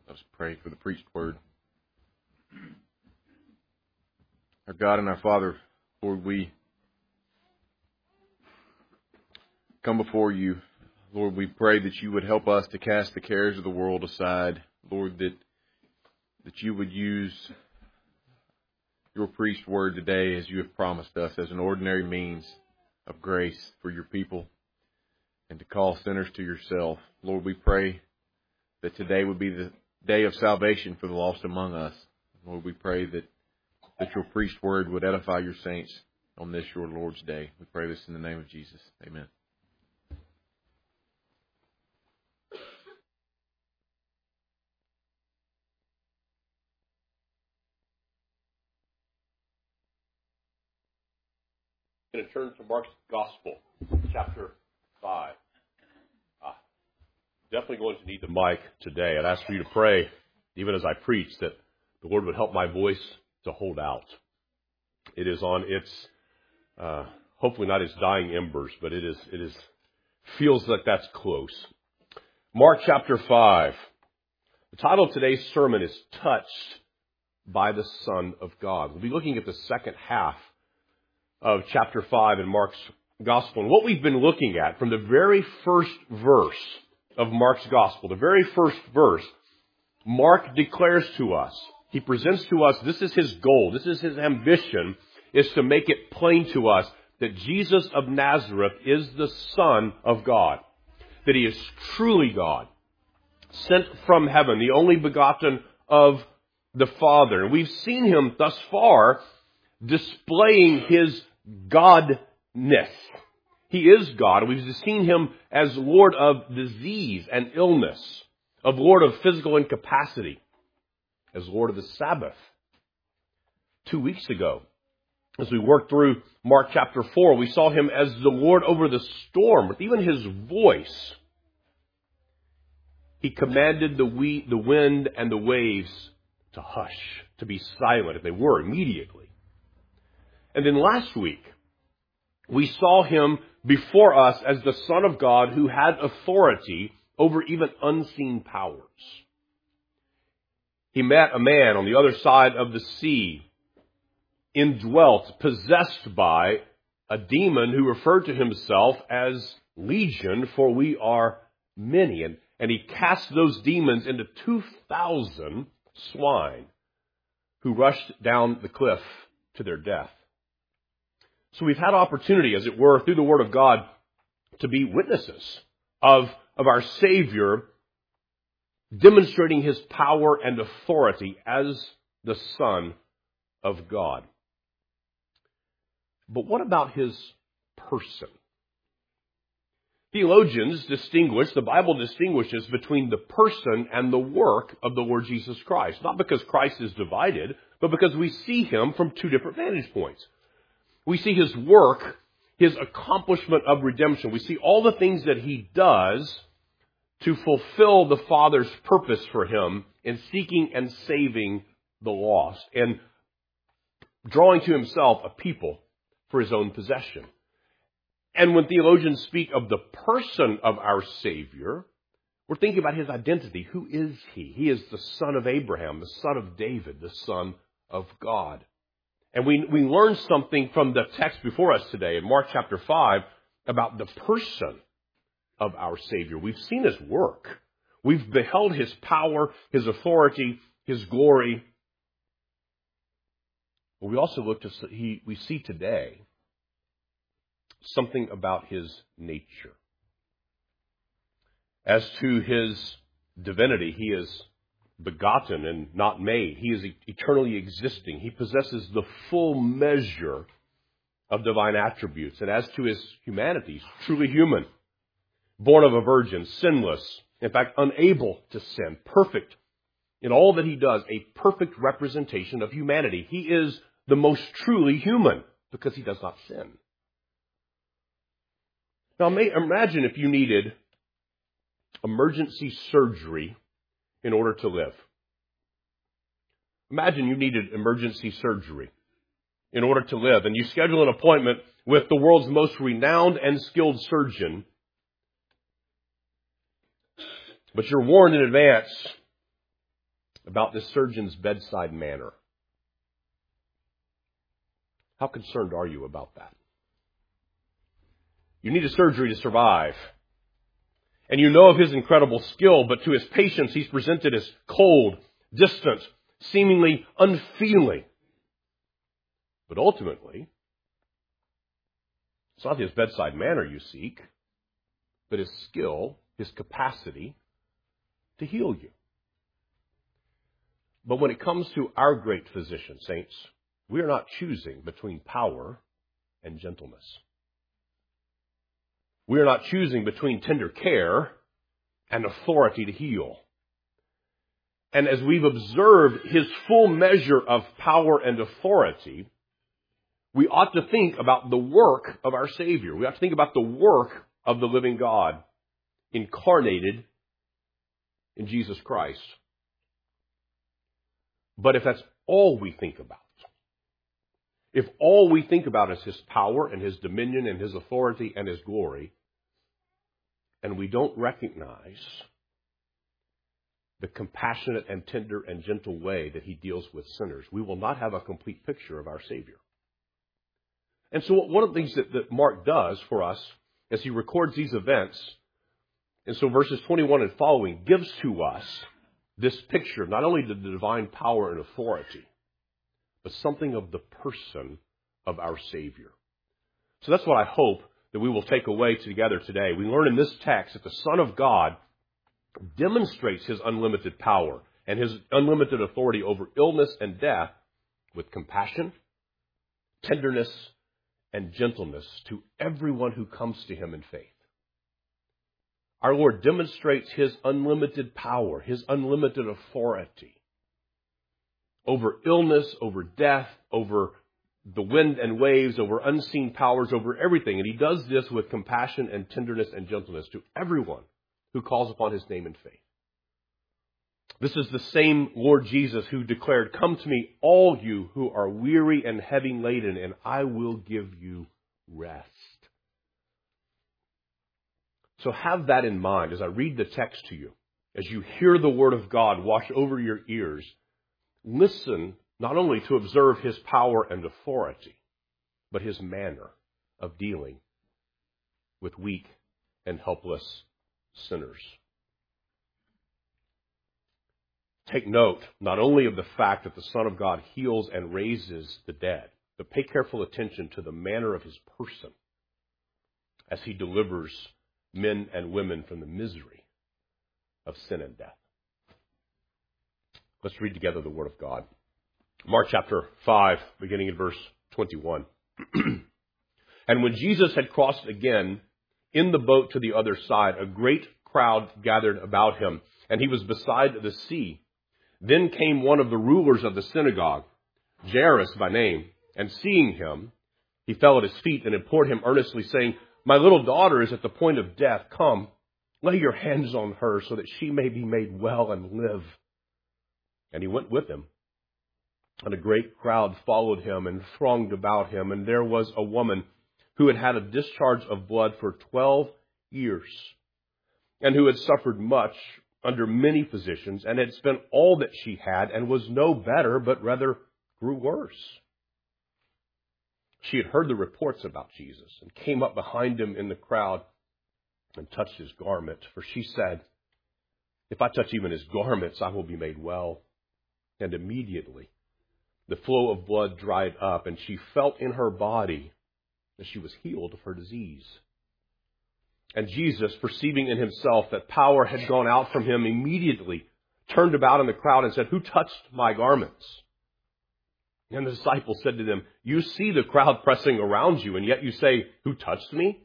Let us pray for the preached word. Our God and our Father, Lord, we come before you. Lord, we pray that you would help us to cast the cares of the world aside. Lord, that you would use your preached word today as you have promised us as an ordinary means of grace for your people and to call sinners to yourself. Lord, we pray that today would be the day of salvation for the lost among us. Lord, we pray that your preached word would edify your saints on this, your Lord's day. We pray this in the name of Jesus. Amen. I'm going to turn to Mark's Gospel, chapter 5. Definitely going to need the mic today. I'd ask for you to pray, even as I preach, that the Lord would help my voice to hold out. It is on its, hopefully not its dying embers, but it feels like that's close. Mark chapter 5. The title of today's sermon is Touched by the Son of God. We'll be looking at the second half of chapter 5 in Mark's Gospel. And what we've been looking at from the very first verse of Mark's Gospel, the very first verse, Mark declares to us, he presents to us, this is his goal, this is his ambition, is to make it plain to us that Jesus of Nazareth is the Son of God, that he is truly God, sent from heaven, the only begotten of the Father. And we've seen him thus far displaying his godness. He is God. We've seen him as Lord of disease and illness, of Lord of physical incapacity, as Lord of the Sabbath. 2 weeks ago, as we worked through Mark chapter 4, we saw him as the Lord over the storm. With even his voice, he commanded the wind and the waves to hush, to be silent, if they were, immediately. And then last week, we saw him before us as the Son of God who had authority over even unseen powers. He met a man on the other side of the sea, indwelt, possessed by a demon who referred to himself as Legion, for we are many. And he cast those demons into 2,000 swine who rushed down the cliff to their death. So we've had opportunity, as it were, through the Word of God, to be witnesses of our Savior demonstrating his power and authority as the Son of God. But what about his person? Theologians distinguish, the Bible distinguishes between the person and the work of the Lord Jesus Christ. Not because Christ is divided, but because we see him from two different vantage points. We see his work, his accomplishment of redemption. We see all the things that he does to fulfill the Father's purpose for him in seeking and saving the lost and drawing to himself a people for his own possession. And when theologians speak of the person of our Savior, we're thinking about his identity. Who is he? He is the son of Abraham, the son of David, the Son of God. And we learn something from the text before us today in Mark chapter 5 about the person of our Savior. We've seen his work. We've beheld his power, his authority, his glory. But we also we see today something about his nature. As to his divinity, he is begotten and not made. He is eternally existing. He possesses the full measure of divine attributes. And as to his humanity, he's truly human, born of a virgin, sinless, in fact, unable to sin, perfect in all that he does, a perfect representation of humanity. He is the most truly human because he does not sin. Now, imagine if you needed emergency surgery in order to live. Imagine you needed emergency surgery in order to live, and you schedule an appointment with the world's most renowned and skilled surgeon, but you're warned in advance about this surgeon's bedside manner. How concerned are you about that? You need a surgery to survive. And you know of his incredible skill, but to his patients he's presented as cold, distant, seemingly unfeeling. But ultimately, it's not his bedside manner you seek, but his skill, his capacity to heal you. But when it comes to our great physician, saints, we are not choosing between power and gentleness. We are not choosing between tender care and authority to heal. And as we've observed his full measure of power and authority, we ought to think about the work of our Savior. We ought to think about the work of the living God incarnated in Jesus Christ. But if that's all we think about, if all we think about is his power and his dominion and his authority and his glory, and we don't recognize the compassionate and tender and gentle way that he deals with sinners, we will not have a complete picture of our Savior. And so one of the things that Mark does for us as he records these events, and so verses 21 and following gives to us this picture of not only the divine power and authority, but something of the person of our Savior. So that's what I hope that we will take away together today. We learn in this text that the Son of God demonstrates his unlimited power and his unlimited authority over illness and death with compassion, tenderness, and gentleness to everyone who comes to him in faith. Our Lord demonstrates his unlimited power, his unlimited authority over illness, over death, over the wind and waves, over unseen powers, over everything. And he does this with compassion and tenderness and gentleness to everyone who calls upon his name in faith. This is the same Lord Jesus who declared, "Come to me, all you who are weary and heavy laden, and I will give you rest." So have that in mind as I read the text to you. As you hear the word of God wash over your ears, listen not only to observe his power and authority, but his manner of dealing with weak and helpless sinners. Take note not only of the fact that the Son of God heals and raises the dead, but pay careful attention to the manner of his person as he delivers men and women from the misery of sin and death. Let's read together the Word of God. Mark chapter 5, beginning in verse 21. And when Jesus had crossed again in the boat to the other side, a great crowd gathered about him, and he was beside the sea. Then came one of the rulers of the synagogue, Jairus by name, and seeing him, he fell at his feet and implored him earnestly, saying, "My little daughter is at the point of death. Come, lay your hands on her so that she may be made well and live." And he went with him. And a great crowd followed him and thronged about him. And there was a woman who had had a discharge of blood for 12 years, and who had suffered much under many physicians, and had spent all that she had, and was no better, but rather grew worse. She had heard the reports about Jesus, and came up behind him in the crowd, and touched his garment. For she said, "If I touch even his garments, I will be made well." And immediately the flow of blood dried up, and she felt in her body that she was healed of her disease. And Jesus, perceiving in himself that power had gone out from him, immediately turned about in the crowd and said, "Who touched my garments?" And the disciples said to them, "You see the crowd pressing around you, and yet you say, 'Who touched me?'"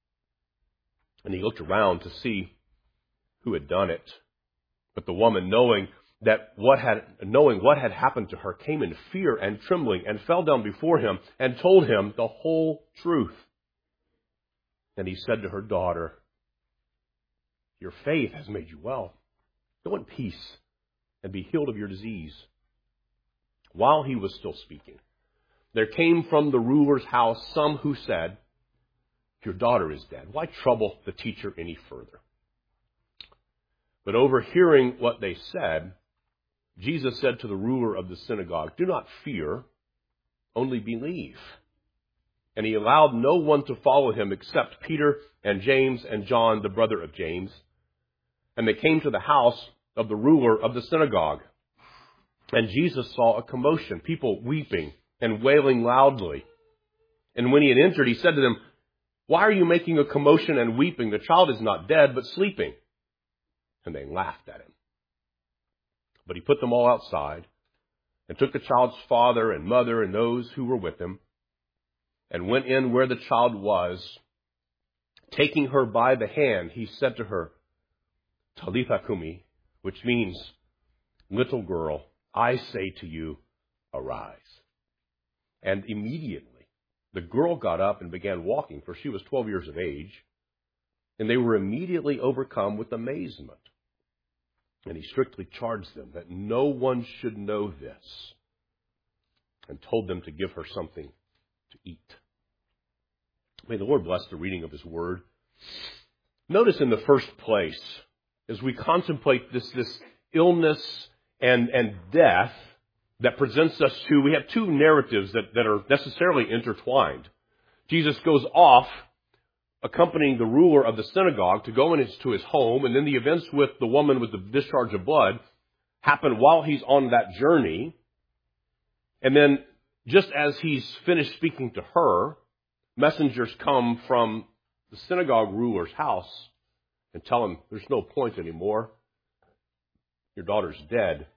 And he looked around to see who had done it. But the woman, knowing what had happened to her, came in fear and trembling, and fell down before him, and told him the whole truth. And he said to her, "Daughter, your faith has made you well. Go in peace and be healed of your disease." While he was still speaking, there came from the ruler's house some who said, "Your daughter is dead. Why trouble the teacher any further?" But overhearing what they said, Jesus said to the ruler of the synagogue, "Do not fear, only believe." And he allowed no one to follow him except Peter and James and John, the brother of James. And they came to the house of the ruler of the synagogue. And Jesus saw a commotion, people weeping and wailing loudly. And when he had entered, he said to them, "Why are you making a commotion and weeping? The child is not dead, but sleeping." And they laughed at him. But he put them all outside and took the child's father and mother and those who were with him and went in where the child was. Taking her by the hand, he said to her, "Talitha cumi," which means, "Little girl, I say to you, arise." And immediately the girl got up and began walking, for she was 12 years of age. And they were immediately overcome with amazement. And he strictly charged them that no one should know this, and told them to give her something to eat. May the Lord bless the reading of his word. Notice in the first place, as we contemplate this illness and death that presents us to, we have two narratives that are necessarily intertwined. Jesus goes off accompanying the ruler of the synagogue to go into his home, and then the events with the woman with the discharge of blood happen while he's on that journey. And then just as he's finished speaking to her, messengers come from the synagogue ruler's house and tell him, "There's no point anymore. Your daughter's dead."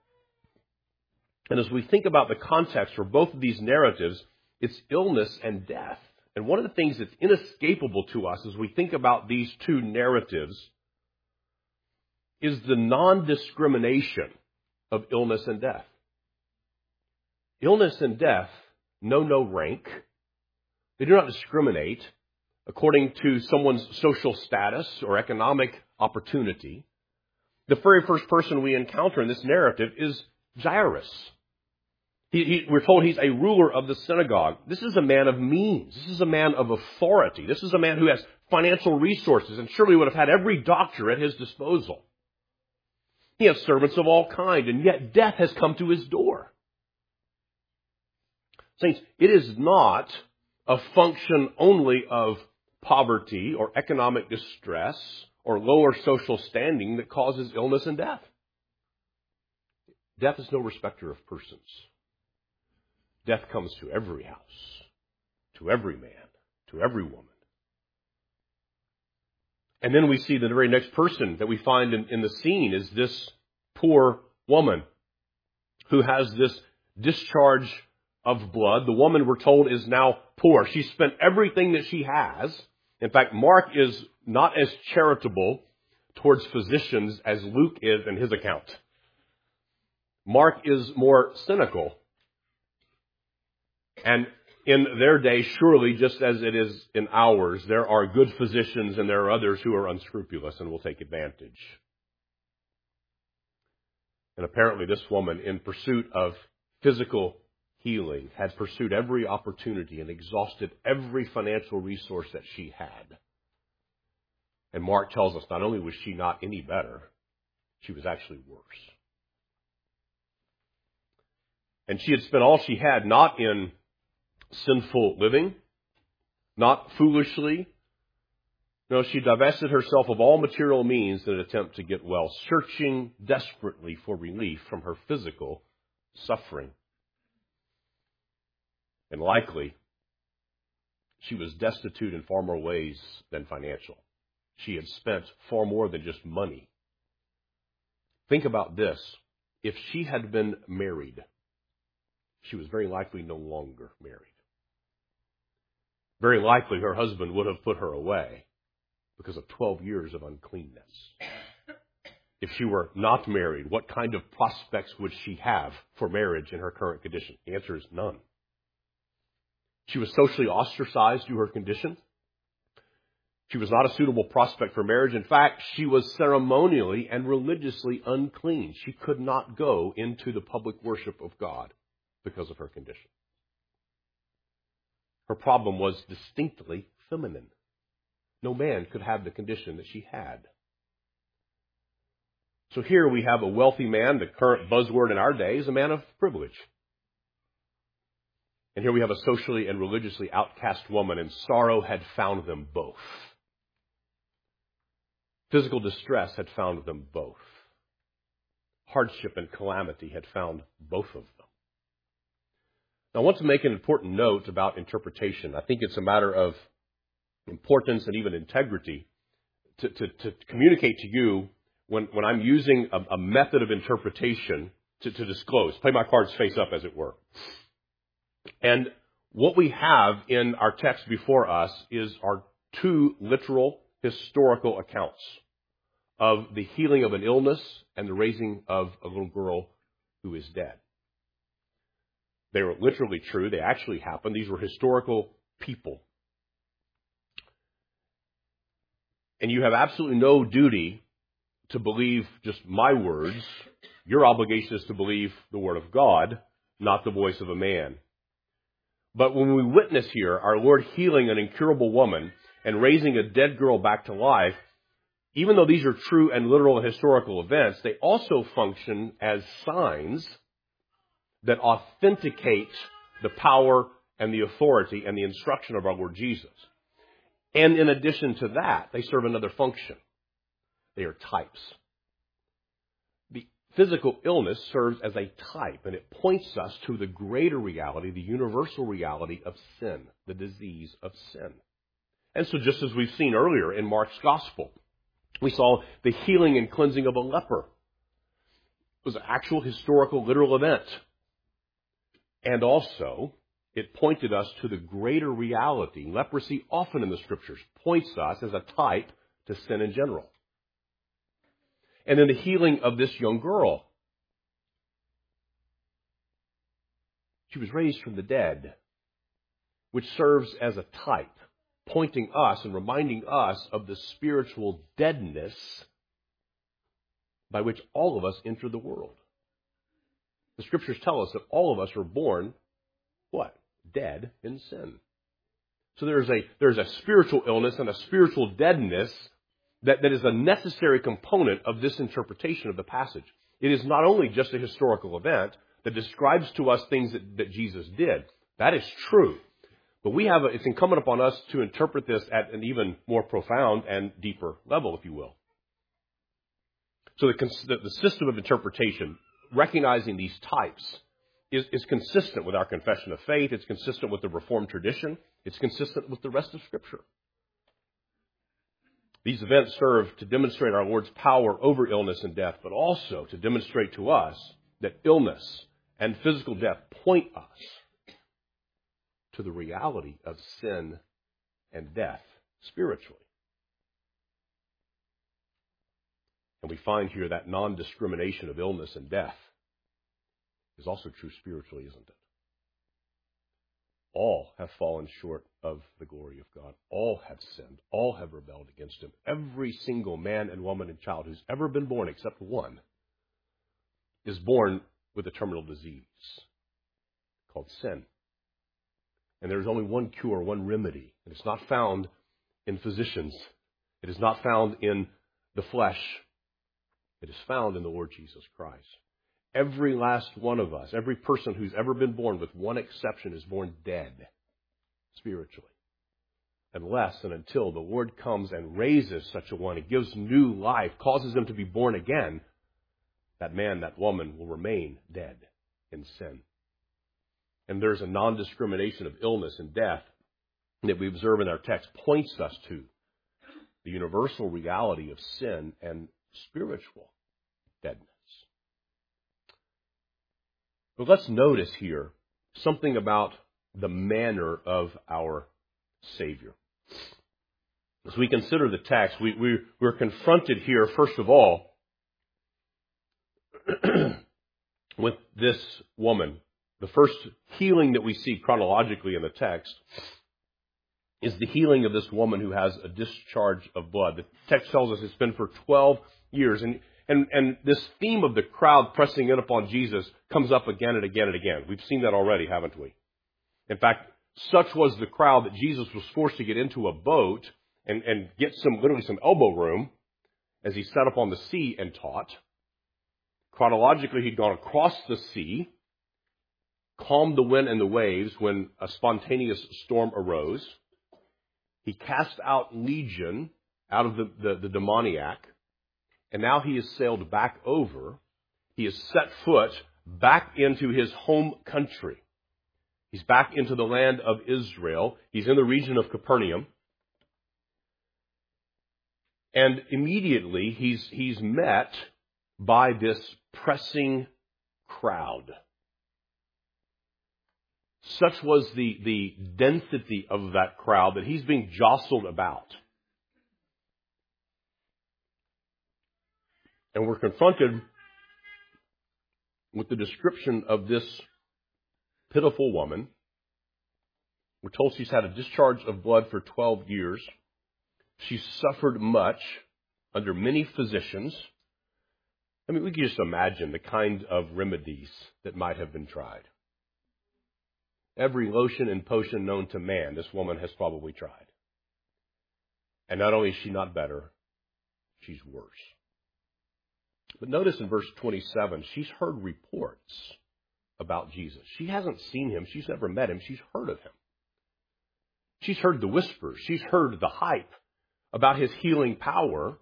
And as we think about the context for both of these narratives, it's illness and death. And one of the things that's inescapable to us as we think about these two narratives is the non-discrimination of illness and death. Illness and death know no rank. They do not discriminate according to someone's social status or economic opportunity. The very first person we encounter in this narrative is Jairus. We're told he's a ruler of the synagogue. This is a man of means. This is a man of authority. This is a man who has financial resources and surely would have had every doctor at his disposal. He has servants of all kind, and yet death has come to his door. Saints, it is not a function only of poverty or economic distress or lower social standing that causes illness and death. Death is no respecter of persons. Death comes to every house, to every man, to every woman. And then we see the very next person that we find in the scene is this poor woman who has this discharge of blood. The woman, we're told, is now poor. She spent everything that she has. In fact, Mark is not as charitable towards physicians as Luke is in his account. Mark is more cynical. And in their day, surely, just as it is in ours, there are good physicians and there are others who are unscrupulous and will take advantage. And apparently this woman, in pursuit of physical healing, had pursued every opportunity and exhausted every financial resource that she had. And Mark tells us not only was she not any better, she was actually worse. And she had spent all she had not in sinful living, not foolishly. No, she divested herself of all material means in an attempt to get well, searching desperately for relief from her physical suffering. And likely, she was destitute in far more ways than financial. She had spent far more than just money. Think about this. If she had been married, she was very likely no longer married. Very likely her husband would have put her away because of 12 years of uncleanness. If she were not married, what kind of prospects would she have for marriage in her current condition? The answer is none. She was socially ostracized due to her condition. She was not a suitable prospect for marriage. In fact, she was ceremonially and religiously unclean. She could not go into the public worship of God because of her condition. Her problem was distinctly feminine. No man could have the condition that she had. So here we have a wealthy man. The current buzzword in our day is a man of privilege. And here we have a socially and religiously outcast woman, and sorrow had found them both. Physical distress had found them both. Hardship and calamity had found both of them. Now, I want to make an important note about interpretation. I think it's a matter of importance and even integrity to communicate to you when I'm using a method of interpretation to disclose, play my cards face up, as it were. And what we have in our text before us is our two literal historical accounts of the healing of an illness and the raising of a little girl who is dead. They were literally true. They actually happened. These were historical people. And you have absolutely no duty to believe just my words. Your obligation is to believe the Word of God, not the voice of a man. But when we witness here our Lord healing an incurable woman and raising a dead girl back to life, even though these are true and literal historical events, they also function as signs that authenticate the power and the authority and the instruction of our Lord Jesus. And in addition to that, they serve another function. They are types. The physical illness serves as a type, and it points us to the greater reality, the universal reality of sin, the disease of sin. And so just as we've seen earlier in Mark's gospel, we saw the healing and cleansing of a leper. It was an actual historical, literal event. And also, it pointed us to the greater reality. Leprosy often in the Scriptures points us as a type to sin in general. And then the healing of this young girl. She was raised from the dead, which serves as a type, pointing us and reminding us of the spiritual deadness by which all of us enter the world. The Scriptures tell us that all of us are born, what? Dead in sin. So there's a spiritual illness and a spiritual deadness that is a necessary component of this interpretation of the passage. It is not only just a historical event that describes to us things that Jesus did. That is true. But it's incumbent upon us to interpret this at an even more profound and deeper level, if you will. So the system of interpretation, recognizing these types, is consistent with our confession of faith. It's consistent with the Reformed tradition. It's consistent with the rest of Scripture. These events serve to demonstrate our Lord's power over illness and death, but also to demonstrate to us that illness and physical death point us to the reality of sin and death spiritually. And we find here that non-discrimination of illness and death is also true spiritually, isn't it? All have fallen short of the glory of God. All have sinned. All have rebelled against Him. Every single man and woman and child who's ever been born, except one, is born with a terminal disease called sin. And there's only one cure, one remedy. And it's not found in physicians. It is not found in the flesh. It is found in the Lord Jesus Christ. Every last one of us, every person who's ever been born, with one exception, is born dead spiritually. Unless and until the Lord comes and raises such a one and gives new life, causes them to be born again, that man, that woman will remain dead in sin. And there's a non-discrimination of illness and death that we observe in our text points us to the universal reality of sin and spiritual deadness. But let's notice here something about the manner of our Savior. As we consider the text, we're confronted here, first of all, with this woman. The first healing that we see chronologically in the text is the healing of this woman who has a discharge of blood. The text tells us it's been for 12 years. And this theme of the crowd pressing in upon Jesus comes up again and again and again. We've seen that already, haven't we? In fact, such was the crowd that Jesus was forced to get into a boat and get literally some elbow room as He sat up on the sea and taught. Chronologically, he'd gone across the sea, calmed the wind and the waves when a spontaneous storm arose. He cast out Legion out of the demoniac, and now he has sailed back over. He has set foot back into his home country. He's back into the land of Israel. He's in the region of Capernaum. And immediately he's met by this pressing crowd. Such was the density of that crowd that he's being jostled about. And we're confronted with the description of this pitiful woman. We're told she's had a discharge of blood for 12 years. She's suffered much under many physicians. I mean, we can just imagine the kind of remedies that might have been tried. Every lotion and potion known to man, this woman has probably tried. And not only is she not better, she's worse. But notice in verse 27, she's heard reports about Jesus. She hasn't seen him. She's never met him. She's heard of him. She's heard the whispers. She's heard the hype about his healing power.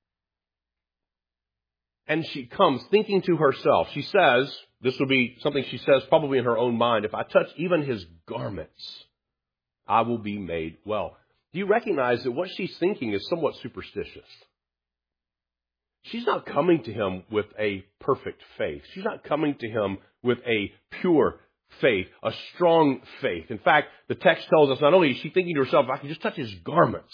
And she comes thinking to herself. She says, this would be something she says probably in her own mind, if I touch even his garments, I will be made well. Do you recognize that what she's thinking is somewhat superstitious? She's not coming to him with a perfect faith. She's not coming to him with a pure faith, a strong faith. In fact, the text tells us not only is she thinking to herself, if I can just touch his garments,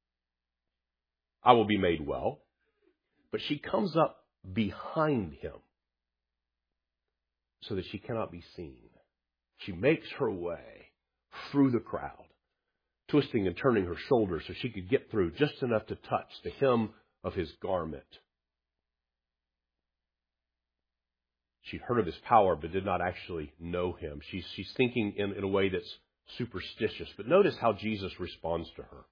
I will be made well. But she comes up behind him so that she cannot be seen. She makes her way through the crowd, twisting and turning her shoulders so she could get through just enough to touch the hem of his garment. She heard of his power but did not actually know him. She's thinking in a way that's superstitious. But notice how Jesus responds to her.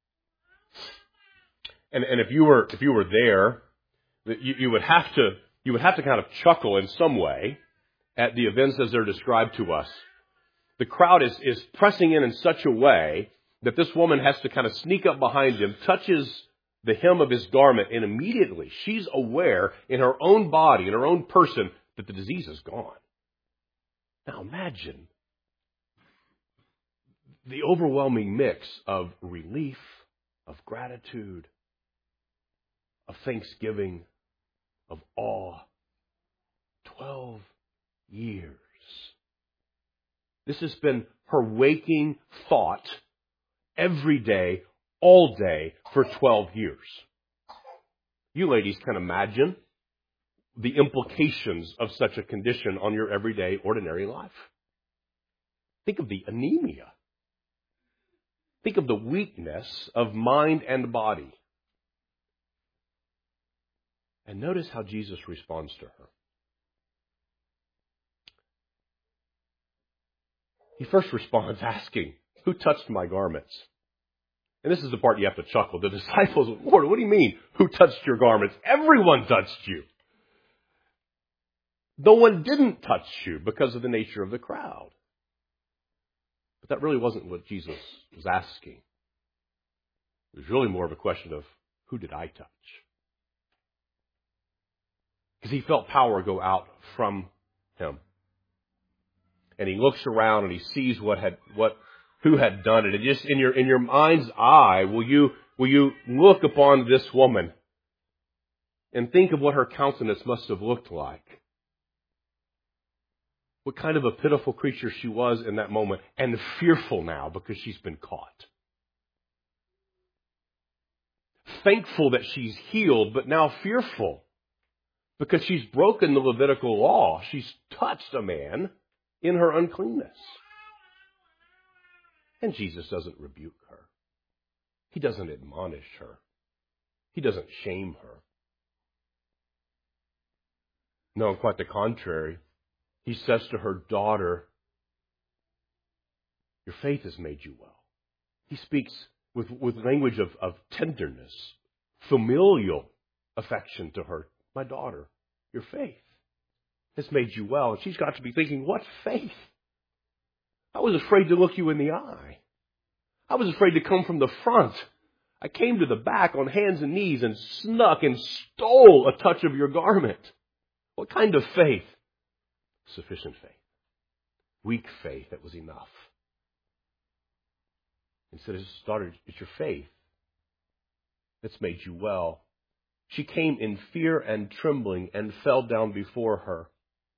And if you were there, you would have to kind of chuckle in some way at the events as they're described to us. The crowd is pressing in such a way that this woman has to kind of sneak up behind him, touches the hem of his garment, and immediately she's aware in her own body, in her own person, that the disease is gone. Now imagine the overwhelming mix of relief, of gratitude, of thanksgiving, of awe. 12 years. This has been her waking thought every day, all day, for 12 years. You ladies can imagine the implications of such a condition on your everyday, ordinary life. Think of the anemia. Think of the weakness of mind and body. And notice how Jesus responds to her. He first responds asking, who touched my garments? And this is the part you have to chuckle. The disciples, Lord, what do you mean, who touched your garments? Everyone touched you. No one didn't touch you because of the nature of the crowd. But that really wasn't what Jesus was asking. It was really more of a question of, who did I touch? Because he felt power go out from him. And he looks around and he sees who had done it. And just in your mind's eye, will you look upon this woman and think of what her countenance must have looked like? What kind of a pitiful creature she was in that moment, and fearful now because she's been caught. Thankful that she's healed, but now fearful because she's broken the Levitical law. She's touched a man in her uncleanness. And Jesus doesn't rebuke her. He doesn't admonish her. He doesn't shame her. No, quite the contrary. He says to her, daughter, your faith has made you well. He speaks with language of tenderness, familial affection to her. My daughter, your faith has made you well. And she's got to be thinking, what faith? I was afraid to look you in the eye. I was afraid to come from the front. I came to the back on hands and knees and snuck and stole a touch of your garment. What kind of faith? Sufficient faith. Weak faith that was enough. Instead, it's your faith that's made you well. She came in fear and trembling and fell down before her.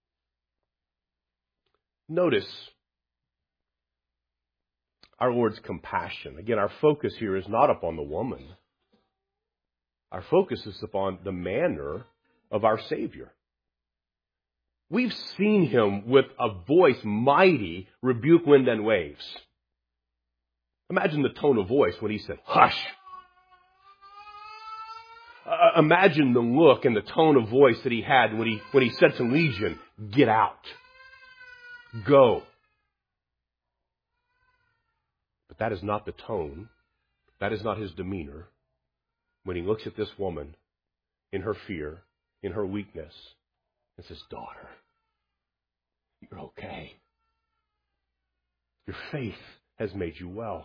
Notice our Lord's compassion. Again, our focus here is not upon the woman. Our focus is upon the manner of our Savior. We've seen him with a voice mighty rebuke wind and waves. Imagine the tone of voice when he said, hush. Imagine the look and the tone of voice that he had when he said to Legion, get out. Go. But that is not the tone. That is not his demeanor when he looks at this woman in her fear, in her weakness, and says, daughter, you're okay. Your faith has made you well.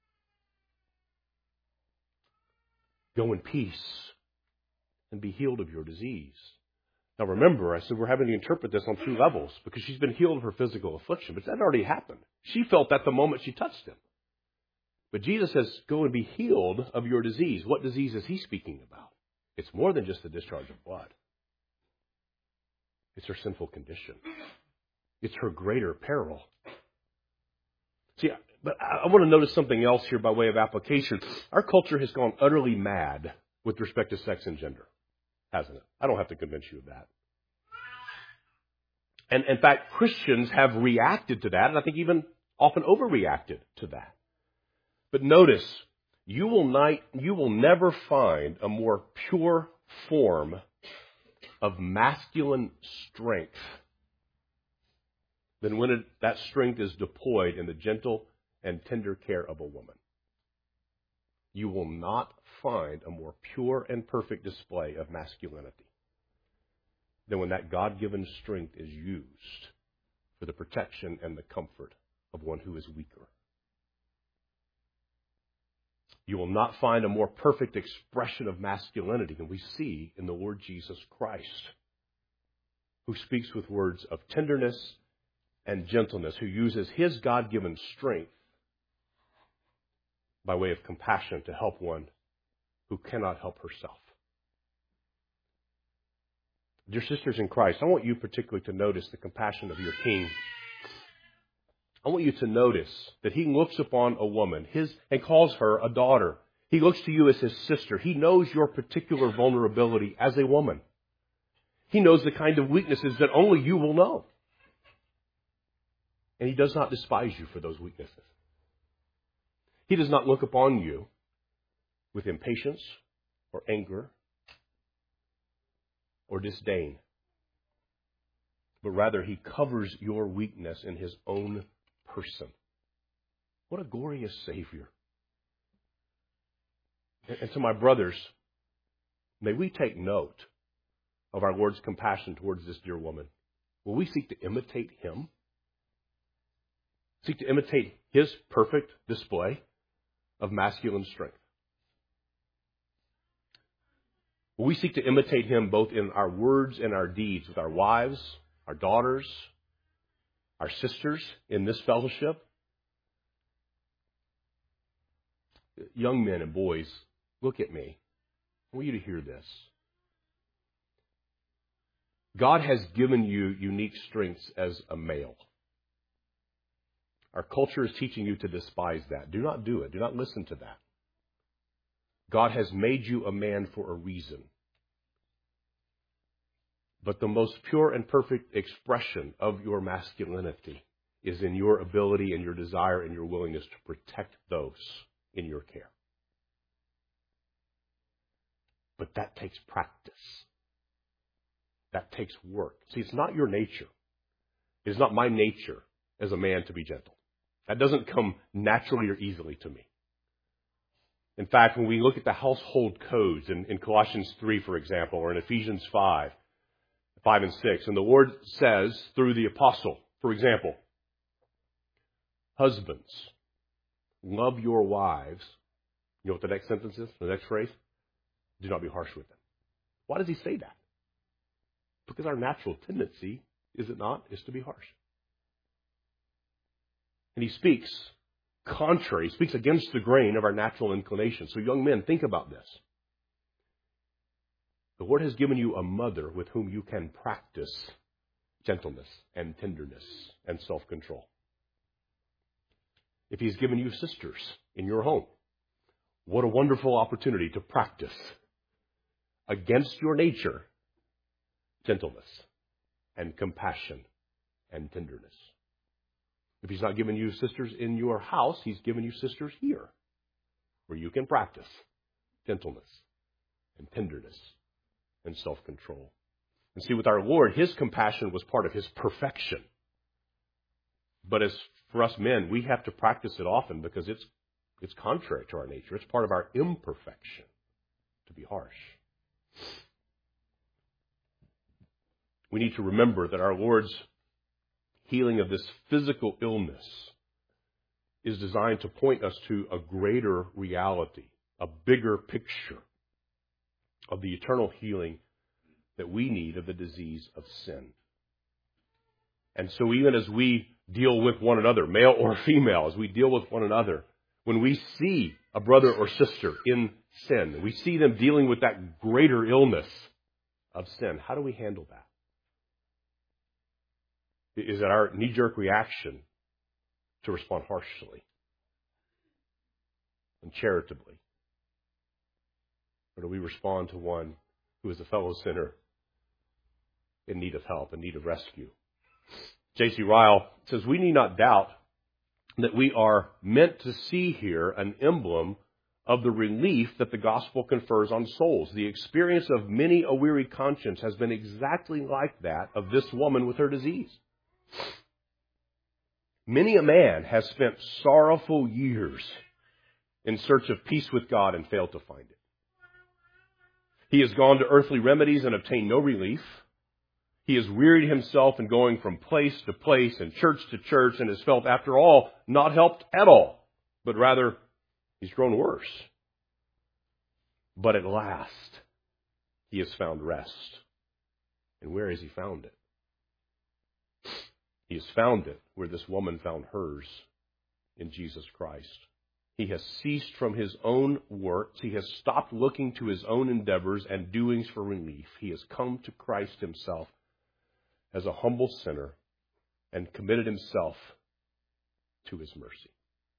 Go in peace and be healed of your disease. Now remember, I said we're having to interpret this on two levels because she's been healed of her physical affliction, but that already happened. She felt that the moment she touched him. But Jesus says, go and be healed of your disease. What disease is he speaking about? It's more than just the discharge of blood. It's her sinful condition. It's her greater peril. See, but I want to notice something else here by way of application. Our culture has gone utterly mad with respect to sex and gender, hasn't it? I don't have to convince you of that. And in fact, Christians have reacted to that, and I think even often overreacted to that. But notice, you will never find a more pure form of masculine strength than when that strength is deployed in the gentle and tender care of a woman. You will not find a more pure and perfect display of masculinity than when that God-given strength is used for the protection and the comfort of one who is weaker. You will not find a more perfect expression of masculinity than we see in the Lord Jesus Christ, who speaks with words of tenderness and gentleness, who uses his God-given strength by way of compassion to help one who cannot help herself. Dear sisters in Christ, I want you particularly to notice the compassion of your King. I want you to notice that he looks upon a woman and calls her a daughter. He looks to you as his sister. He knows your particular vulnerability as a woman. He knows the kind of weaknesses that only you will know. And he does not despise you for those weaknesses. He does not look upon you with impatience or anger or disdain, but rather he covers your weakness in his own person. What a glorious Savior. And to my brothers, may we take note of our Lord's compassion towards this dear woman. Will we seek to imitate him? Seek to imitate his perfect display of masculine strength? Will we seek to imitate him both in our words and our deeds with our wives, our daughters, our sisters in this fellowship? Young men and boys, look at me. I want you to hear this. God has given you unique strengths as a male. Our culture is teaching you to despise that. Do not do it. Do not listen to that. God has made you a man for a reason. But the most pure and perfect expression of your masculinity is in your ability and your desire and your willingness to protect those in your care. But that takes practice. That takes work. See, it's not your nature. It is not my nature as a man to be gentle. That doesn't come naturally or easily to me. In fact, when we look at the household codes in Colossians 3, for example, or in Ephesians 5, 5 and 6. And the Lord says through the apostle, for example, husbands, love your wives. You know what the next sentence is? The next phrase? Do not be harsh with them. Why does he say that? Because our natural tendency, is it not, is to be harsh. And he speaks contrary, he speaks against the grain of our natural inclination. So young men, think about this. The Lord has given you a mother with whom you can practice gentleness and tenderness and self-control. If He's given you sisters in your home, what a wonderful opportunity to practice against your nature gentleness and compassion and tenderness. If He's not given you sisters in your house, He's given you sisters here where you can practice gentleness and tenderness and self-control. And see, with our Lord, His compassion was part of His perfection. But as for us men, we have to practice it often because it's contrary to our nature. It's part of our imperfection to be harsh. We need to remember that our Lord's healing of this physical illness is designed to point us to a greater reality, a bigger picture of the eternal healing that we need of the disease of sin. And so even as we deal with one another, male or female, as we deal with one another, when we see a brother or sister in sin, we see them dealing with that greater illness of sin, how do we handle that? Is it our knee-jerk reaction to respond harshly and charitably? Or do we respond to one who is a fellow sinner in need of help, in need of rescue? J.C. Ryle says, we need not doubt that we are meant to see here an emblem of the relief that the gospel confers on souls. The experience of many a weary conscience has been exactly like that of this woman with her disease. Many a man has spent sorrowful years in search of peace with God and failed to find it. He has gone to earthly remedies and obtained no relief. He has wearied himself in going from place to place and church to church and has felt, after all, not helped at all, but rather he's grown worse. But at last, he has found rest. And where has he found it? He has found it where this woman found hers, in Jesus Christ. He has ceased from his own works. He has stopped looking to his own endeavors and doings for relief. He has come to Christ himself as a humble sinner and committed himself to his mercy.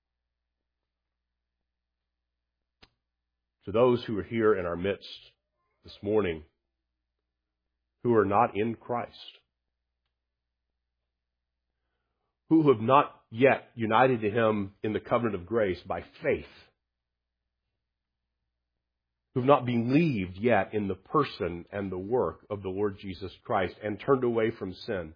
To those who are here in our midst this morning who are not in Christ, who have not yet united to Him in the covenant of grace by faith, who have not believed yet in the person and the work of the Lord Jesus Christ and turned away from sin,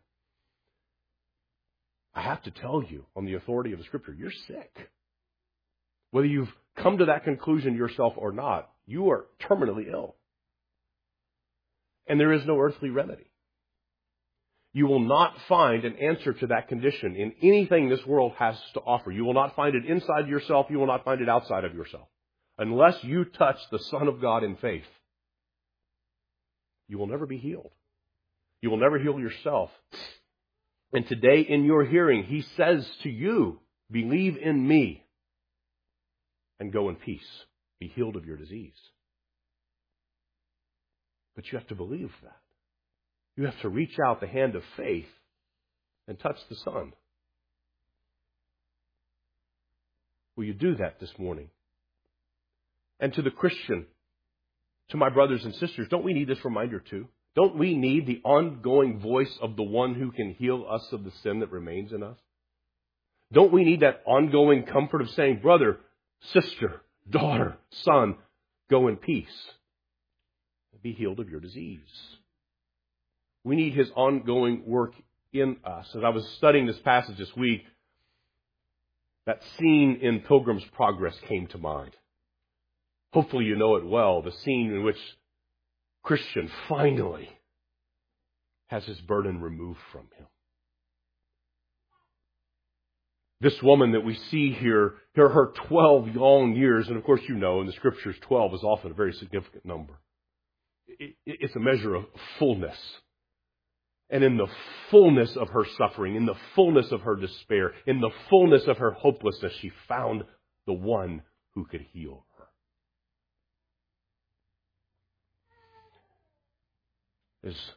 I have to tell you, on the authority of the Scripture, you're sick. Whether you've come to that conclusion yourself or not, you are terminally ill. And there is no earthly remedy. You will not find an answer to that condition in anything this world has to offer. You will not find it inside yourself. You will not find it outside of yourself. Unless you touch the Son of God in faith, you will never be healed. You will never heal yourself. And today in your hearing, He says to you, believe in me and go in peace. Be healed of your disease. But you have to believe that. You have to reach out the hand of faith and touch the Son. Will you do that this morning? And to the Christian, to my brothers and sisters, don't we need this reminder too? Don't we need the ongoing voice of the one who can heal us of the sin that remains in us? Don't we need that ongoing comfort of saying, brother, sister, daughter, son, go in peace. Be healed of your disease. We need His ongoing work in us. As I was studying this passage this week, that scene in Pilgrim's Progress came to mind. Hopefully you know it well, the scene in which Christian finally has his burden removed from him. This woman that we see here, her 12 long years, and of course you know in the Scriptures 12 is often a very significant number. It's a measure of fullness. And in the fullness of her suffering, in the fullness of her despair, in the fullness of her hopelessness, she found the one who could heal her. As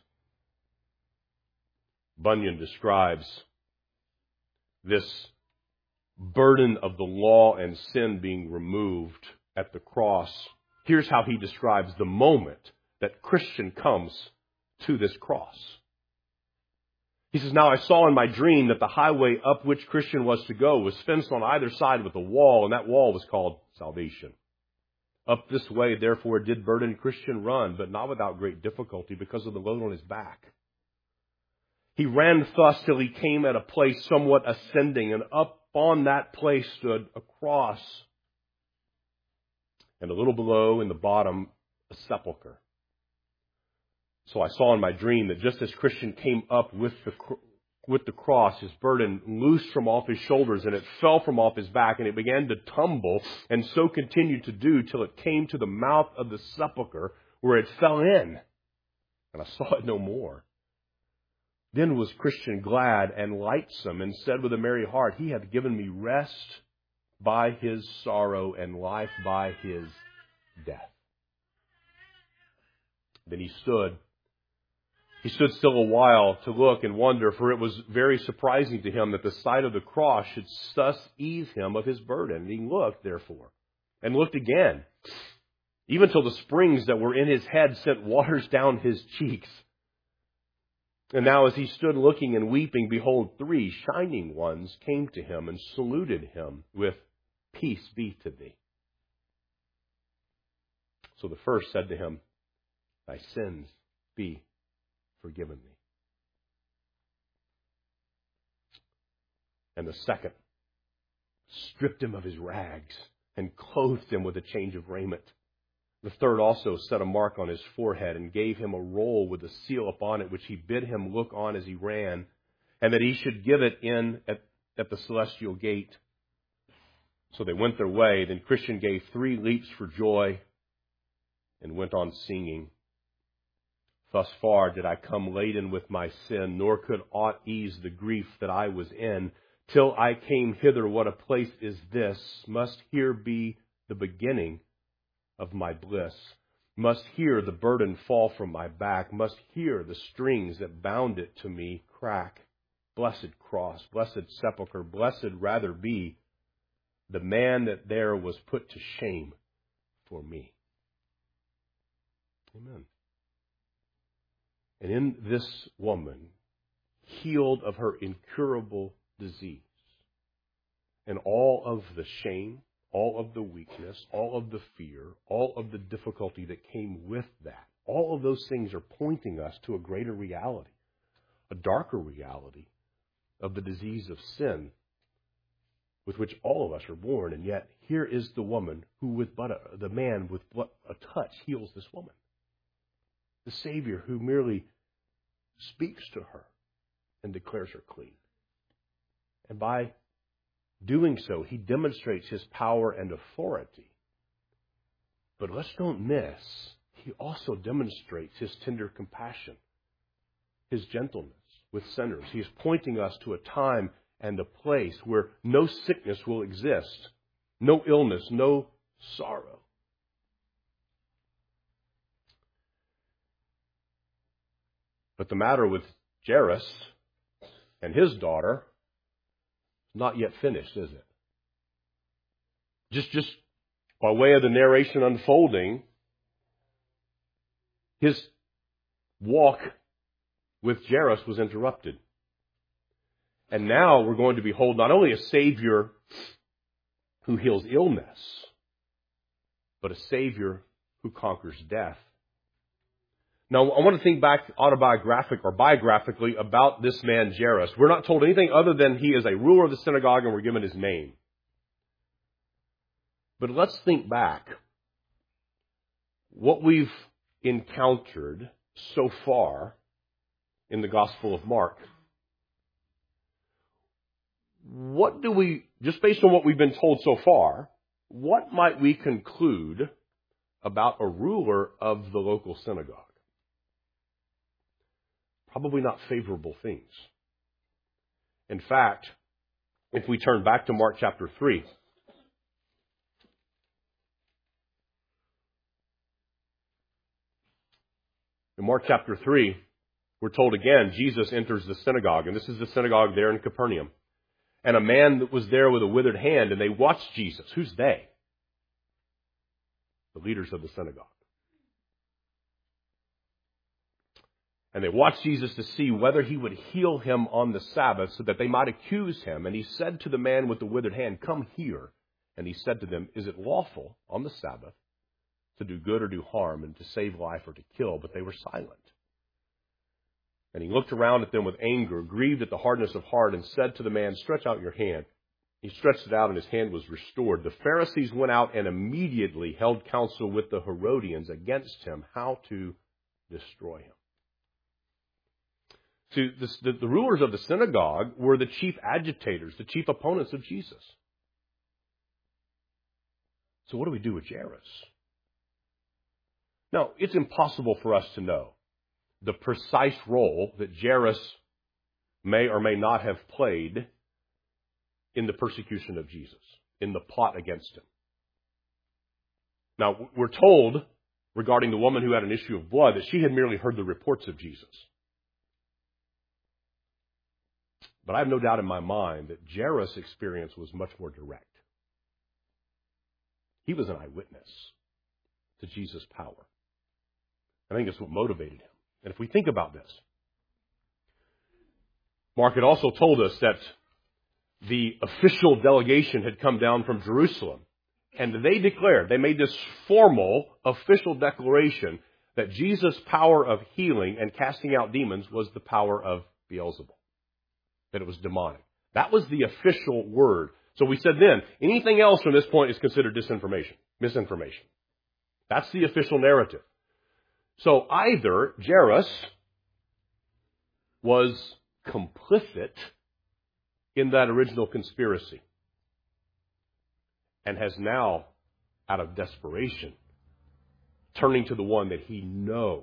Bunyan describes this burden of the law and sin being removed at the cross, here's how he describes the moment that Christian comes to this cross. He says, "Now I saw in my dream that the highway up which Christian was to go was fenced on either side with a wall, and that wall was called salvation. Up this way, therefore, did burdened Christian run, but not without great difficulty because of the load on his back. He ran thus till he came at a place somewhat ascending, and up on that place stood a cross, and a little below in the bottom a sepulchre. So I saw in my dream that just as Christian came up with the cross, his burden loosed from off his shoulders, and it fell from off his back, and it began to tumble, and so continued to do till it came to the mouth of the sepulchre, where it fell in, and I saw it no more. Then was Christian glad and lightsome, and said with a merry heart, He hath given me rest by his sorrow, and life by his death. Then he stood still a while to look and wonder, for it was very surprising to him that the sight of the cross should thus ease him of his burden. And he looked, therefore, and looked again, even till the springs that were in his head sent waters down his cheeks. And now as he stood looking and weeping, behold, 3 shining ones came to him and saluted him with, Peace be to thee. So the first said to him, Thy sins be forgiven thee. And the second stripped him of his rags and clothed him with a change of raiment. The third also set a mark on his forehead and gave him a roll with a seal upon it, which he bid him look on as he ran, and that he should give it in at the celestial gate. So they went their way. Then Christian gave 3 leaps for joy and went on singing. Thus far did I come laden with my sin, nor could aught ease the grief that I was in. Till I came hither, what a place is this? Must here be the beginning of my bliss? Must here the burden fall from my back? Must here the strings that bound it to me crack? Blessed cross, blessed sepulchre, blessed rather be the man that there was put to shame for me." Amen. And in this woman, healed of her incurable disease, and all of the shame, all of the weakness, all of the fear, all of the difficulty that came with that, all of those things are pointing us to a greater reality, a darker reality of the disease of sin with which all of us are born. And yet, here is the woman who, the man with a touch heals this woman. The Savior who merely speaks to her and declares her clean. And by doing so, he demonstrates his power and authority. But let's don't miss, he also demonstrates his tender compassion, his gentleness with sinners. He is pointing us to a time and a place where no sickness will exist, no illness, no sorrow. But the matter with Jairus and his daughter is not yet finished, is it? Just by way of the narration unfolding, his walk with Jairus was interrupted. And now we're going to behold not only a Savior who heals illness, but a Savior who conquers death. Now, I want to think back biographically about this man Jairus. We're not told anything other than he is a ruler of the synagogue and we're given his name. But let's think back. What we've encountered so far in the Gospel of Mark. What do we, just based on what we've been told so far, what might we conclude about a ruler of the local synagogue? Probably not favorable things. In fact, if we turn back to Mark chapter 3, in Mark chapter 3, we're told again, Jesus enters the synagogue, and this is the synagogue there in Capernaum. And a man that was there with a withered hand, and they watched Jesus. Who's they? The leaders of the synagogue. And they watched Jesus to see whether he would heal him on the Sabbath so that they might accuse him. And he said to the man with the withered hand, "Come here." And he said to them, "Is it lawful on the Sabbath to do good or do harm, and to save life or to kill?" But they were silent. And he looked around at them with anger, grieved at the hardness of heart, and said to the man, "Stretch out your hand." He stretched it out, and his hand was restored. The Pharisees went out and immediately held counsel with the Herodians against him, how to destroy him. See, the rulers of the synagogue were the chief agitators, the chief opponents of Jesus. So what do we do with Jairus? Now, it's impossible for us to know the precise role that Jairus may or may not have played in the persecution of Jesus, in the plot against him. Now, we're told regarding the woman who had an issue of blood that she had merely heard the reports of Jesus. But I have no doubt in my mind that Jairus' experience was much more direct. He was an eyewitness to Jesus' power. I think that's what motivated him. And if we think about this, Mark had also told us that the official delegation had come down from Jerusalem. And they made this formal official declaration that Jesus' power of healing and casting out demons was the power of Beelzebul. That it was demonic. That was the official word. So we said then, anything else from this point is considered misinformation. That's the official narrative. So either Jairus was complicit in that original conspiracy and has now, out of desperation, turning to the one that he knows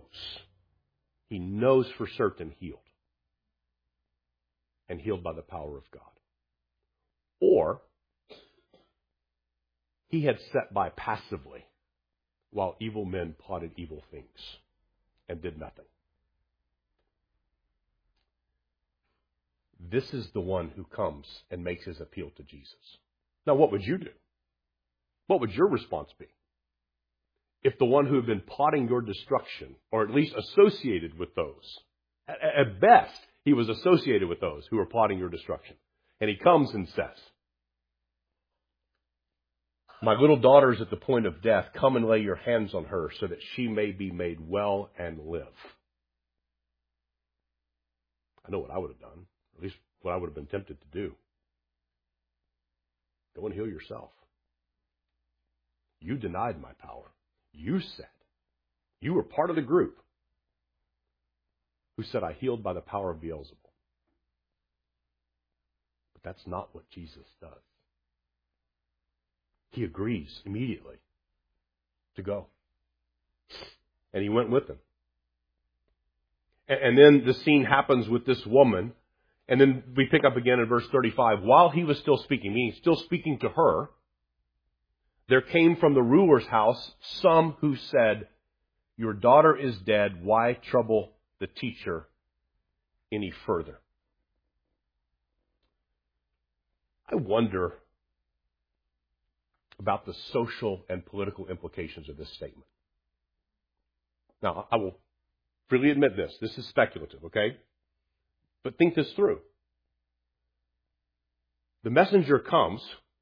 for certain healed, and healed by the power of God. Or he had sat by passively while evil men plotted evil things and did nothing. This is the one who comes and makes his appeal to Jesus. Now, what would you do? What would your response be? If the one who had been plotting your destruction, or at least associated with those, at best, he was associated with those who were plotting your destruction. And he comes and says, "My little daughter is at the point of death. Come and lay your hands on her so that she may be made well and live." I know what I would have done, at least what I would have been tempted to do. Go and heal yourself. You denied my power. You said, you were part of the group who said I healed by the power of Beelzebul. But that's not what Jesus does. He agrees immediately to go. And he went with them. And then the scene happens with this woman. And then we pick up again in verse 35. While he was still speaking, meaning still speaking to her, there came from the ruler's house some who said, "Your daughter is dead. Why trouble the teacher any further?" I wonder about the social and political implications of this statement. Now, I will freely admit this. This is speculative, okay? But think this through. The messenger comes,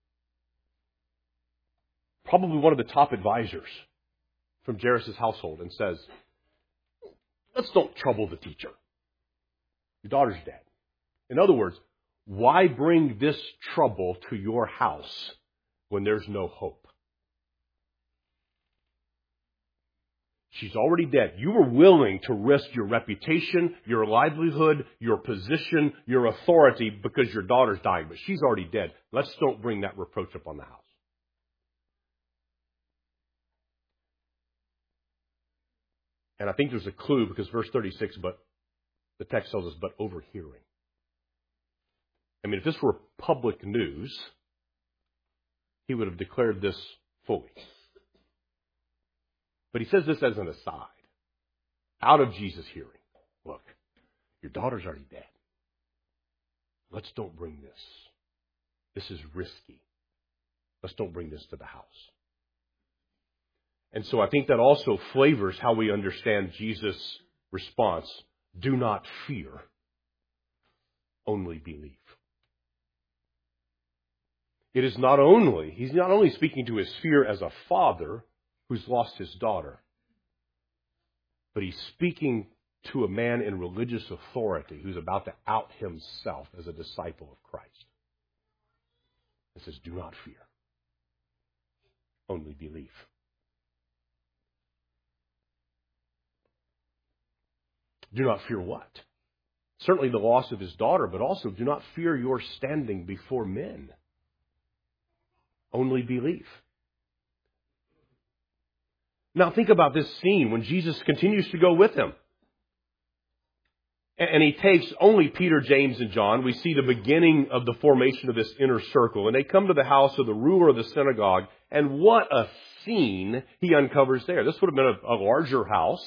probably one of the top advisors from Jairus' household, and says, "Let's don't trouble the teacher. Your daughter's dead." In other words, why bring this trouble to your house when there's no hope? She's already dead. You were willing to risk your reputation, your livelihood, your position, your authority because your daughter's dying, but she's already dead. Let's don't bring that reproach upon the house. And I think there's a clue because verse 36, but the text tells us, but overhearing. I mean, if this were public news, he would have declared this fully. But he says this as an aside, out of Jesus' hearing. Look, your daughter's already dead. Let's don't bring this. This is risky. Let's don't bring this to the house. And so I think that also flavors how we understand Jesus' response. Do not fear, only believe. It is not only, he's not only speaking to his fear as a father who's lost his daughter, but he's speaking to a man in religious authority who's about to out himself as a disciple of Christ. He says, do not fear, only believe. Do not fear what? Certainly the loss of his daughter, but also do not fear your standing before men. Only believe. Now think about this scene when Jesus continues to go with him. And he takes only Peter, James, and John. We see the beginning of the formation of this inner circle. And they come to the house of the ruler of the synagogue. And what a scene he uncovers there. This would have been a larger house.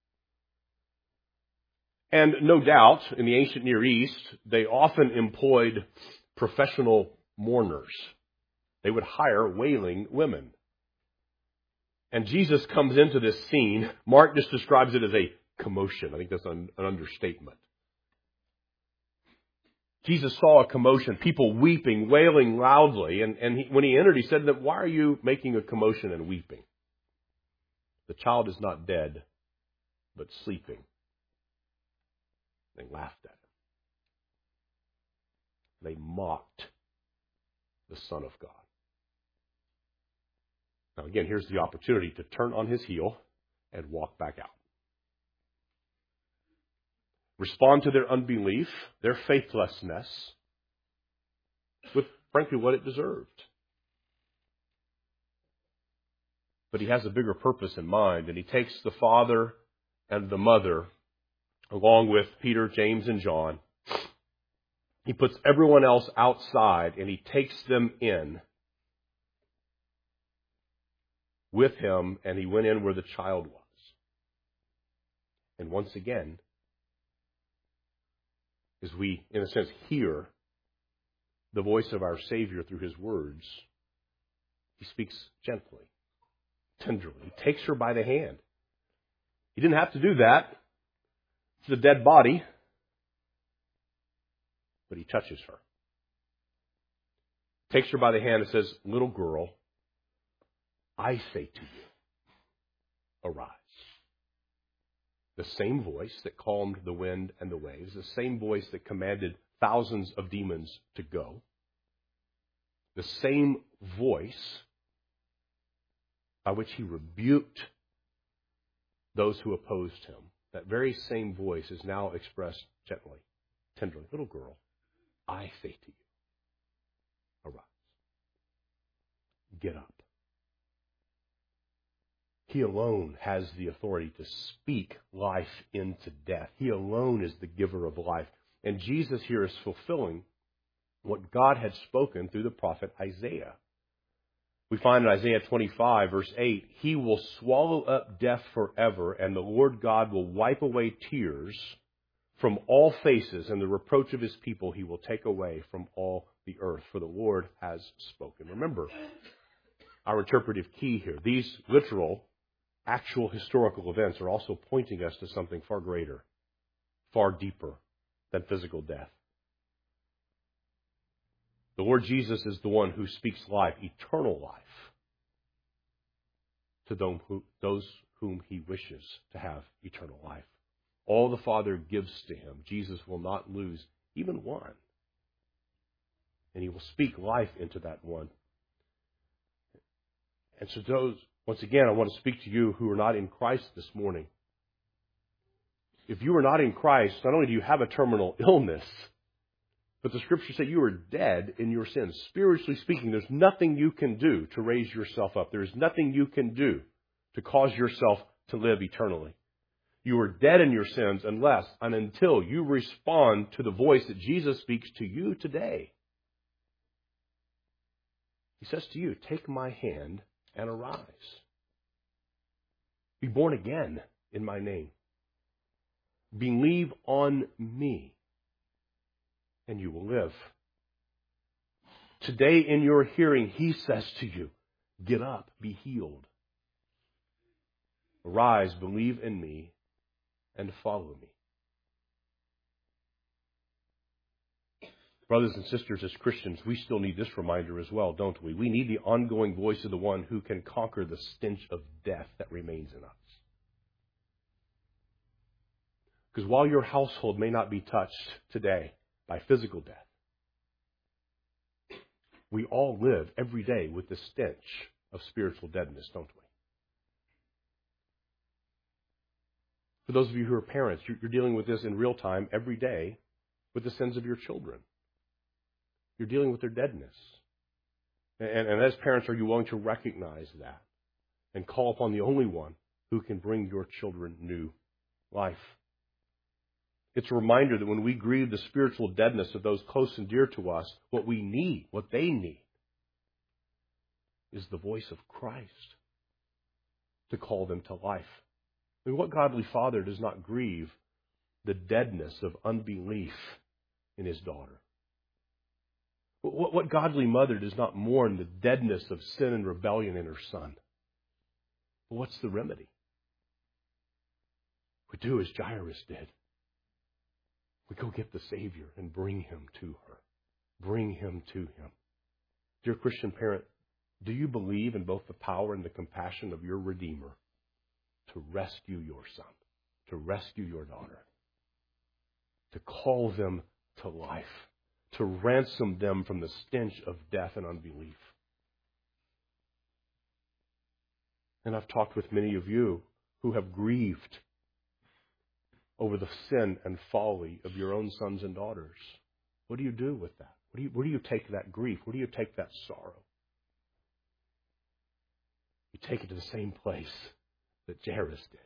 And no doubt, in the ancient Near East, they often employed professional mourners. They would hire wailing women. And Jesus comes into this scene. Mark just describes it as a commotion. I think that's an understatement. Jesus saw a commotion, people weeping, wailing loudly. And when he entered, he said, why are you making a commotion and weeping? The child is not dead, but sleeping. They laughed at him. They mocked the Son of God. Now again, here's the opportunity to turn on his heel and walk back out. Respond to their unbelief, their faithlessness, with, frankly, what it deserved. But he has a bigger purpose in mind, and he takes the father and the mother along with Peter, James, and John. He puts everyone else outside, and he takes them in with him, and he went in where the child was. And once again, as we, in a sense, hear the voice of our Savior through his words, he speaks gently, tenderly. He takes her by the hand. He didn't have to do that. It's a dead body. But he touches her. Takes her by the hand and says, little girl, I say to you, arise. The same voice that calmed the wind and the waves, the same voice that commanded thousands of demons to go, the same voice by which he rebuked those who opposed him. That very same voice is now expressed gently, tenderly. Little girl, I say to you, arise. Get up. He alone has the authority to speak life into death. He alone is the giver of life. And Jesus here is fulfilling what God had spoken through the prophet Isaiah. We find in Isaiah 25, verse 8, He will swallow up death forever, and the Lord God will wipe away tears from all faces, and the reproach of His people He will take away from all the earth, for the Lord has spoken. Remember our interpretive key here. These literal, actual historical events are also pointing us to something far greater, far deeper than physical death. The Lord Jesus is the one who speaks life, eternal life, to those whom He wishes to have eternal life. All the Father gives to Him, Jesus will not lose even one. And He will speak life into that one. And so Once again, I want to speak to you who are not in Christ this morning. If you are not in Christ, not only do you have a terminal illness, but the Scriptures say you are dead in your sins. Spiritually speaking, there's nothing you can do to raise yourself up. There's nothing you can do to cause yourself to live eternally. You are dead in your sins unless and until you respond to the voice that Jesus speaks to you today. He says to you, take my hand and arise. Be born again in my name. Believe on me, and you will live. Today in your hearing, he says to you, get up, be healed. Arise, believe in me, and follow me. Brothers and sisters, as Christians, we still need this reminder as well, don't we? We need the ongoing voice of the one who can conquer the stench of death that remains in us. Because while your household may not be touched today by physical death, we all live every day with the stench of spiritual deadness, don't we? For those of you who are parents, you're dealing with this in real time every day with the sins of your children. You're dealing with their deadness. And as parents, are you willing to recognize that and call upon the only one who can bring your children new life? It's a reminder that when we grieve the spiritual deadness of those close and dear to us, what we need, what they need, is the voice of Christ to call them to life. I mean, what godly father does not grieve the deadness of unbelief in his daughter? What godly mother does not mourn the deadness of sin and rebellion in her son? Well, what's the remedy? We do as Jairus did. We go get the Savior and bring him to her. Bring him to him. Dear Christian parent, do you believe in both the power and the compassion of your Redeemer to rescue your son, to rescue your daughter, to call them to life, to ransom them from the stench of death and unbelief? And I've talked with many of you who have grieved over the sin and folly of your own sons and daughters. What do you do with that? Where do you take that grief? Where do you take that sorrow? You take it to the same place that Jairus did.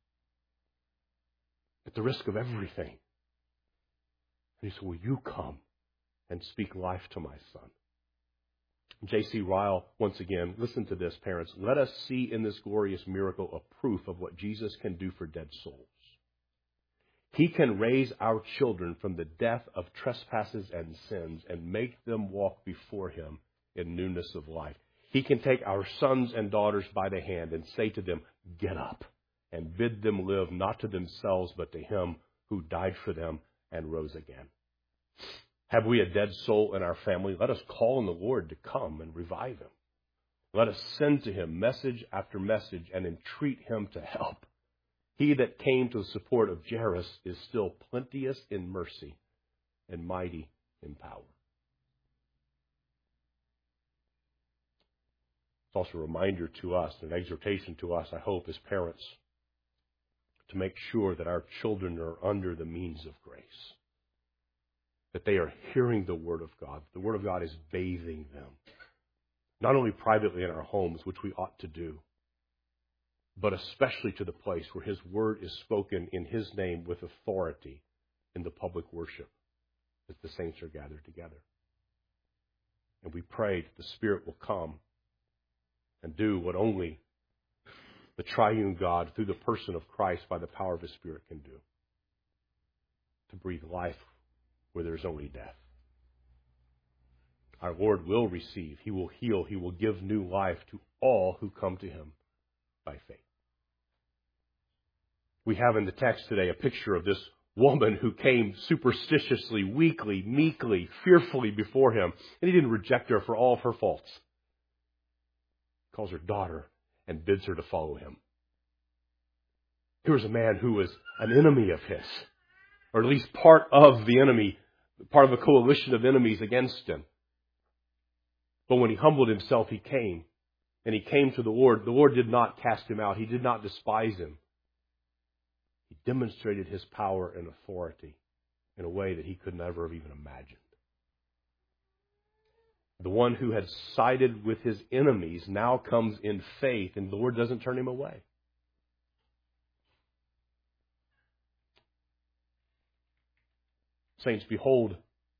At the risk of everything. And he said, will you come and speak life to my son? J.C. Ryle, once again, listen to this, parents. Let us see in this glorious miracle a proof of what Jesus can do for dead souls. He can raise our children from the death of trespasses and sins and make them walk before him in newness of life. He can take our sons and daughters by the hand and say to them, get up, and bid them live not to themselves but to him who died for them and rose again. Have we a dead soul in our family? Let us call on the Lord to come and revive him. Let us send to him message after message and entreat him to help. He that came to the support of Jairus is still plenteous in mercy and mighty in power. It's also a reminder to us, an exhortation to us, I hope, as parents, to make sure that our children are under the means of grace. That they are hearing the Word of God. The Word of God is bathing them. Not only privately in our homes, which we ought to do, but especially to the place where his word is spoken in his name with authority in the public worship as the saints are gathered together. And we pray that the Spirit will come and do what only the triune God, through the person of Christ, by the power of his Spirit, can do. To breathe life where there's only death. Our Lord will receive, he will heal, he will give new life to all who come to him by faith. We have in the text today a picture of this woman who came superstitiously, weakly, meekly, fearfully before him. And he didn't reject her for all of her faults. He calls her daughter and bids her to follow him. Here was a man who was an enemy of his, or at least part of the enemy, part of a coalition of enemies against him. But when he humbled himself, he came and he came to the Lord did not cast him out. He did not despise him. He demonstrated his power and authority in a way that he could never have even imagined. The one who had sided with his enemies now comes in faith, and the Lord doesn't turn him away. Saints, behold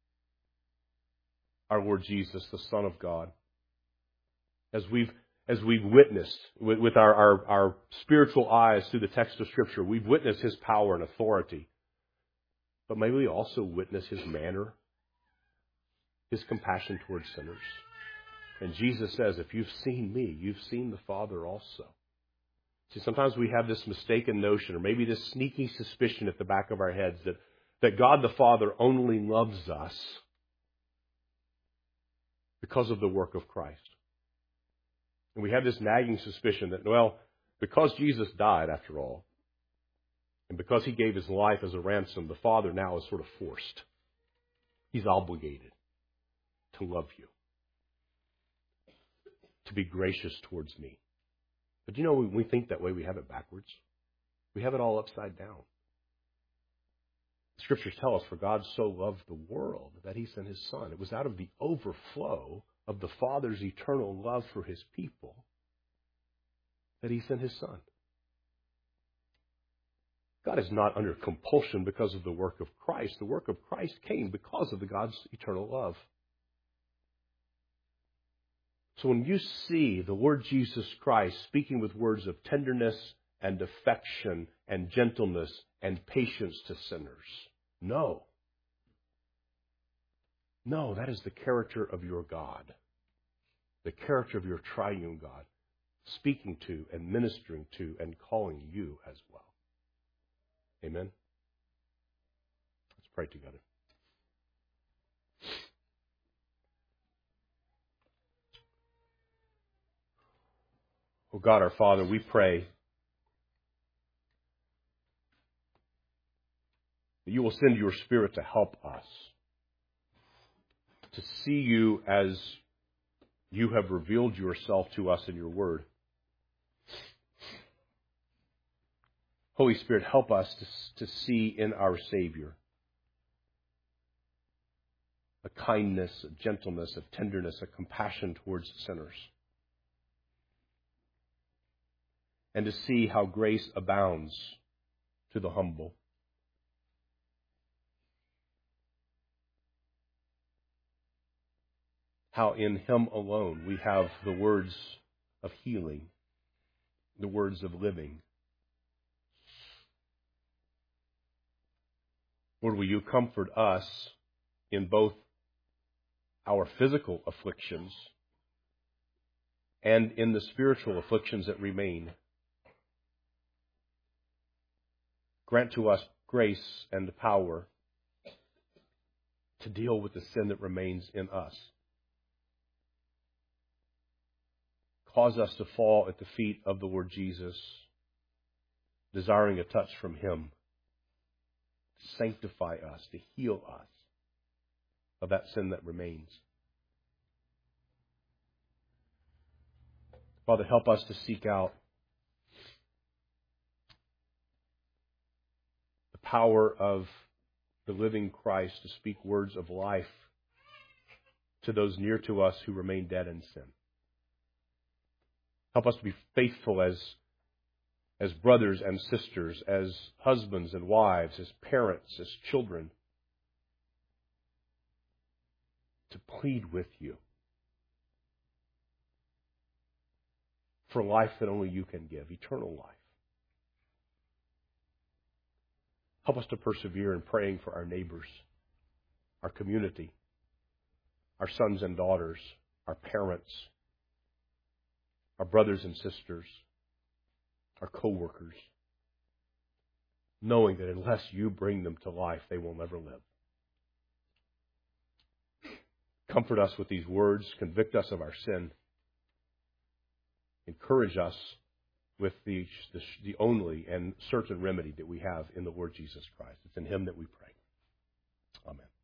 our Lord Jesus, the Son of God. As we've witnessed with our spiritual eyes through the text of Scripture, we've witnessed His power and authority. But may we also witness His manner, His compassion towards sinners. And Jesus says, if you've seen me, you've seen the Father also. See, sometimes we have this mistaken notion, or maybe this sneaky suspicion at the back of our heads that God the Father only loves us because of the work of Christ. And we have this nagging suspicion that, well, because Jesus died, after all, and because He gave His life as a ransom, the Father now is sort of forced. He's obligated to love you, to be gracious towards me. But you know, when we think that way, we have it backwards. We have it all upside down. The Scriptures tell us, for God so loved the world that He sent His Son. It was out of the overflow of the Father's eternal love for His people that He sent His Son. God is not under compulsion because of the work of Christ. The work of Christ came because of God's eternal love. So when you see the Lord Jesus Christ speaking with words of tenderness and affection and gentleness and patience to sinners, no, that is the character of your God, the character of your triune God, speaking to and ministering to and calling you as well. Amen? Let's pray together. Oh God, our Father, we pray that you will send your Spirit to help us to see you as you have revealed yourself to us in your word. Holy Spirit, help us to see in our Savior a kindness, a gentleness, a tenderness, a compassion towards sinners. And to see how grace abounds to the humble. How in Him alone we have the words of healing, the words of living. Lord, will you comfort us in both our physical afflictions and in the spiritual afflictions that remain. Grant to us grace and power to deal with the sin that remains in us. Cause us to fall at the feet of the Lord Jesus, desiring a touch from Him, to sanctify us, to heal us of that sin that remains. Father, help us to seek out the power of the living Christ to speak words of life to those near to us who remain dead in sin. Help us to be faithful as brothers and sisters, as husbands and wives, as parents, as children, to plead with you for life that only you can give, eternal life. Help us to persevere in praying for our neighbors, our community, our sons and daughters, our parents, our brothers and sisters, our co-workers, knowing that unless you bring them to life, they will never live. Comfort us with these words, convict us of our sin, encourage us with the only and certain remedy that we have in the Lord Jesus Christ. It's in Him that we pray. Amen.